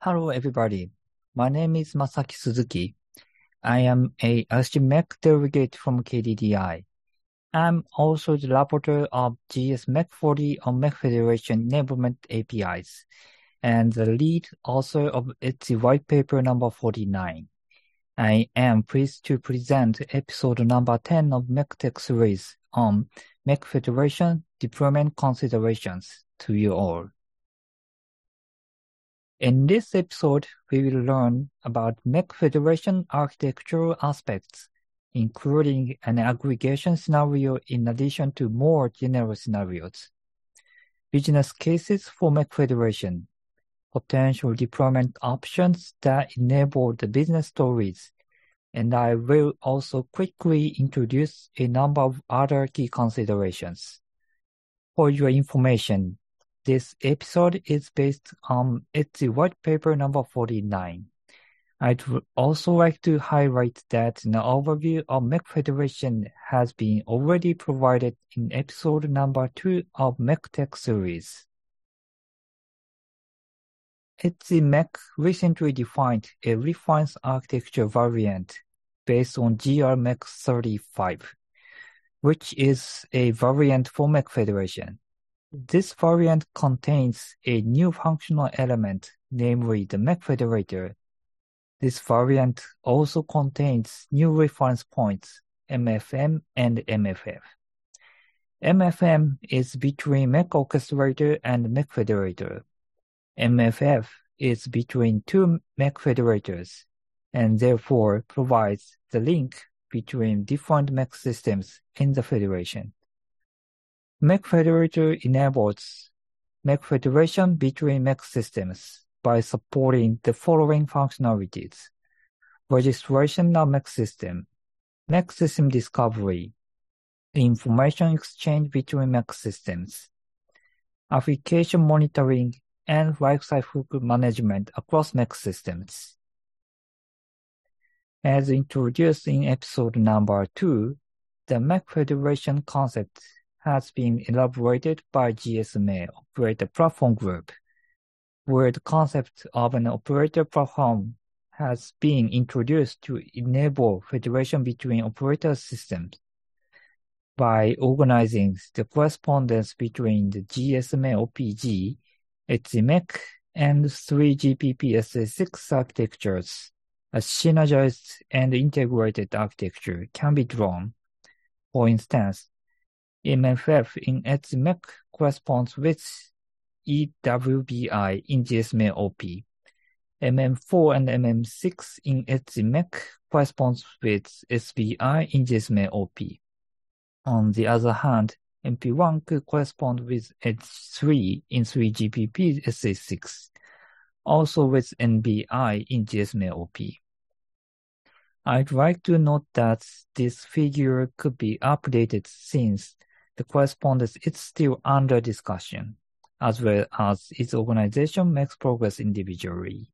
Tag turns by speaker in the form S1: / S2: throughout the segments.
S1: Hello, everybody. My name is Masaki Suzuki. I am a RCMEC delegate from KDDI. I'm also the rapporteur of GS-MEC 40 on MEC Federation enablement APIs and the lead author of its white paper number 49. I am pleased to present episode number 10 of MECTech series on MEC Federation deployment considerations to you all. In this episode, we will learn about MEC Federation architectural aspects, including an aggregation scenario in addition to more general scenarios, business cases for MEC Federation, potential deployment options that enable the business stories, and I will also quickly introduce a number of other key considerations. For your information, this episode is based on its white paper number 49. I'd also like to highlight that an overview of MEC Federation has been already provided in episode number 2 of MECTech series. ETSI-MEC recently defined a refined architecture variant based on GR-MEC 35, which is a variant for MEC Federation. This variant contains a new functional element, namely the MEC Federator. This variant also contains new reference points, MFM and MFF. MFM is between MEC Orchestrator and MEC Federator. MFF is between two MEC Federators, and therefore provides the link between different MEC systems in the federation. MEC Federator enables MEC Federation between MEC systems by supporting the following functionalities: registration of MEC system discovery, information exchange between MEC systems, application monitoring, and lifecycle management across MEC systems. As introduced in episode number 2, the MEC Federation concept has been elaborated by GSMA Operator Platform Group, where the concept of an operator platform has been introduced to enable federation between operator systems by organizing the correspondence between the GSMA OPG, ETSI-MEC, and 3GPP-SA6 architectures. A synergized and integrated architecture can be drawn. For instance, MFF in ETSI-MEC corresponds with EWBI in GSMA OP. MM4 and MM6 in ETSI-MEC corresponds with SBI in GSMA OP. On the other hand, MP1 could correspond with H3 in 3GPP SA6, also with NBI in GSMA OP. I'd like to note that this figure could be updated since the correspondence is still under discussion, as well as its organization makes progress individually.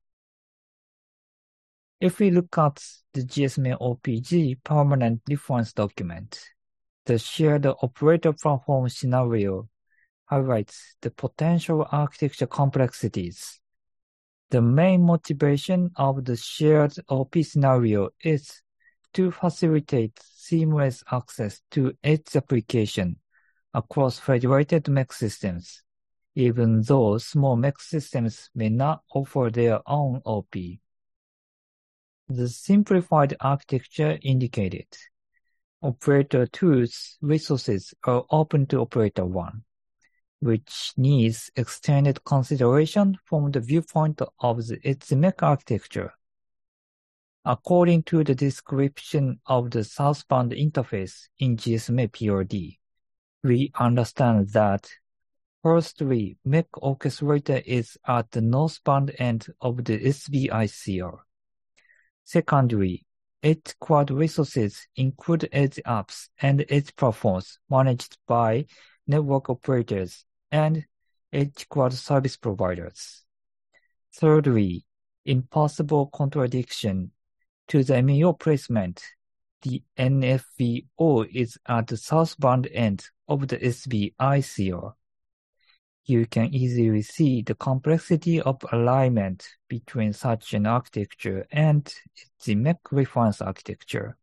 S1: If we look at the GSMA OPG permanent reference document, the shared operator platform scenario highlights the potential architecture complexities. The main motivation of the shared OP scenario is to facilitate seamless access to edge application across federated MEC systems, even though small MEC systems may not offer their own OP. The simplified architecture indicated. Operator 2's resources are open to Operator 1, which needs extended consideration from the viewpoint of the ETSI-MEC architecture. According to the description of the southbound interface in GSMA PRD, we understand that, firstly, MEC Orchestrator is at the northbound end of the SBICR. Secondly, Edge Quad resources include edge apps and edge platforms managed by network operators and Edge Quad service providers. Thirdly, in possible contradiction to the MEO placement, the NFVO is at the southbound end of the SBICR. You can easily see the complexity of alignment between such an architecture and the MEC reference architecture.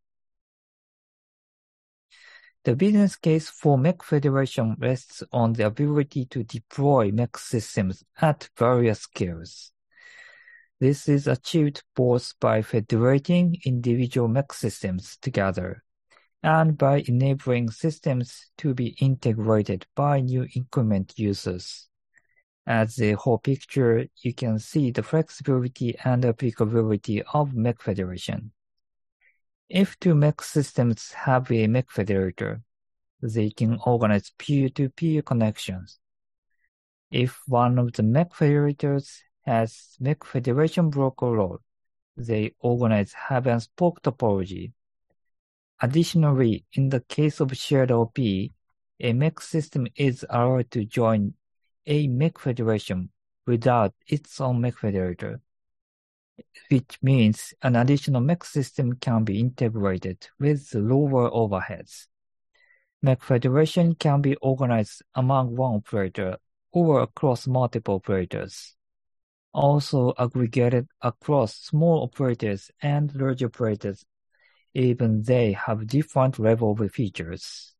S1: The business case for MEC federation rests on the ability to deploy MEC systems at various scales. This is achieved both by federating individual MEC systems together and by enabling systems to be integrated by new increment users. As a whole picture, you can see the flexibility and applicability of MEC federation. If two MEC systems have a MEC federator, they can organize peer-to-peer connections. If one of the MEC federators has MEC federation broker role, they organize hub-and-spoke topology. Additionally, in the case of shared OP, a MEC system is allowed to join a MEC federation without its own MEC federator, which means an additional MEC system can be integrated with lower overheads. MEC federation can be organized among one operator or across multiple operators. Also aggregated across small operators and large operators, even they have different level of features.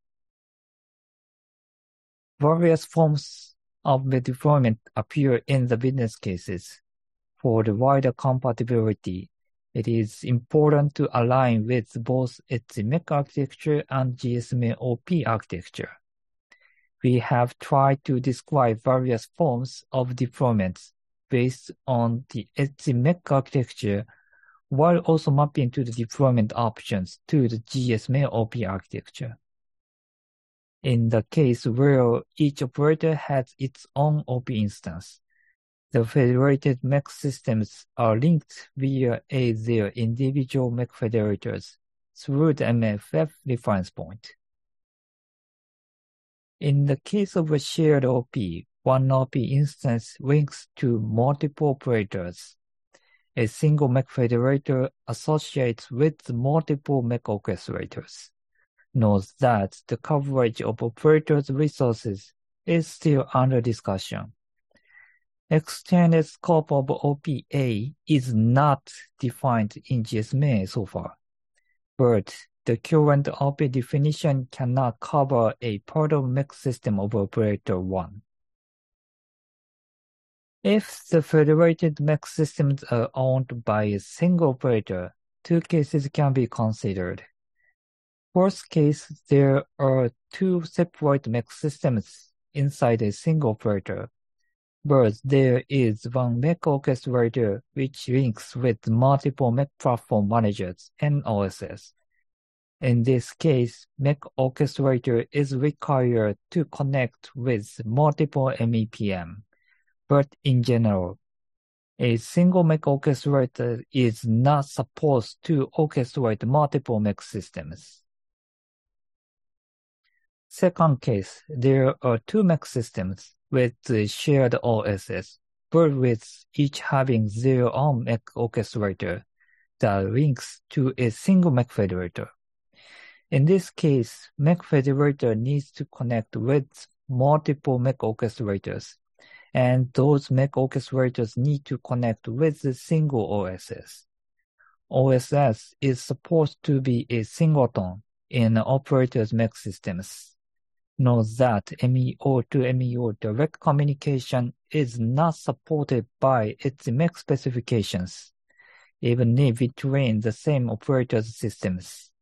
S1: Various forms of the deployment appear in the business cases. For the wider compatibility, it is important to align with both its MEC architecture and GSMA OP architecture. We have tried to describe various forms of deployments based on the MEC architecture while also mapping to the deployment options to the GSMA OP architecture. In the case where each operator has its own OP instance, the federated MEC systems are linked via their individual MEC federators through the MFF reference point. In the case of a shared OP, one OP instance links to multiple operators. A single MEC federator associates with multiple MEC orchestrators. Note that the coverage of operators' resources is still under discussion. Extended scope of OPA is not defined in GSMA so far, but the current OP definition cannot cover a part of MEC system of operator 1. If the federated MEC systems are owned by a single operator, two cases can be considered. First case, there are two separate MEC systems inside a single operator, but there is one MEC orchestrator which links with multiple MEC platform managers and OSS. In this case, MEC orchestrator is required to connect with multiple MEPM, but in general, a single MEC orchestrator is not supposed to orchestrate multiple MEC systems. Second case, there are two MEC systems with shared OSS, but with each having their own MEC orchestrator that links to a single MEC federator. In this case, MEC federator needs to connect with multiple MEC orchestrators, and those MEC orchestrators need to connect with the single OSS. OSS is supposed to be a singleton in operators' MEC systems. Note that MEO to MEO direct communication is not supported by its MEC specifications, even if between the same operators' systems.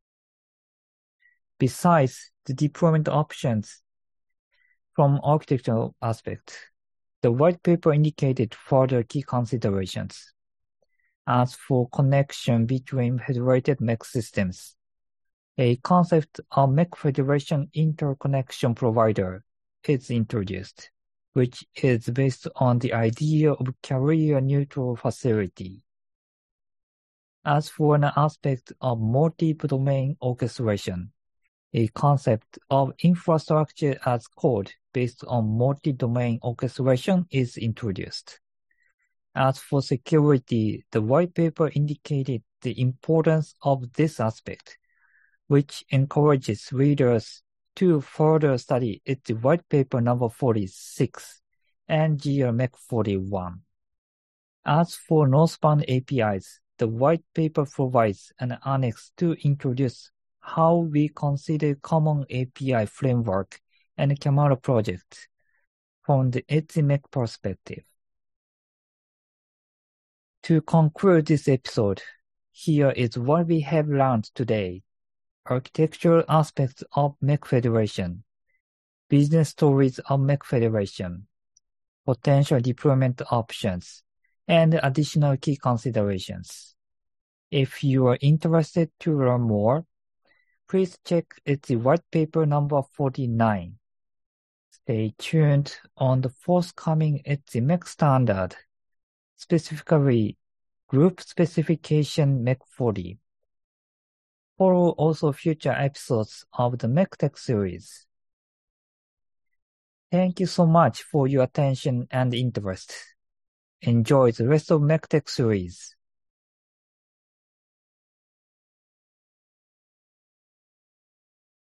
S1: Besides the deployment options, from architectural aspect, the white paper indicated further key considerations. As for connection between federated MEC systems, a concept of MEC federation interconnection provider is introduced, which is based on the idea of carrier-neutral facility. As for an aspect of multi-domain orchestration, a concept of infrastructure as code based on multi-domain orchestration is introduced. As for security, the white paper indicated the importance of this aspect, which encourages readers to further study its white paper number 46 and GRMEC 41. As for Northbound APIs, the white paper provides an annex to introduce how we consider common API framework and Camaro project from the ETSIMEC perspective. To conclude this episode, here is what we have learned today. Architectural aspects of MEC Federation, business stories of MEC Federation, potential deployment options, and additional key considerations. If you are interested to learn more, please check its white paper number 49. Stay tuned on the forthcoming ETSIMEC standard, specifically Group Specification MEC 40. Follow also future episodes of the MECTech series. Thank you so much for your attention and interest. Enjoy the rest of MECTech series.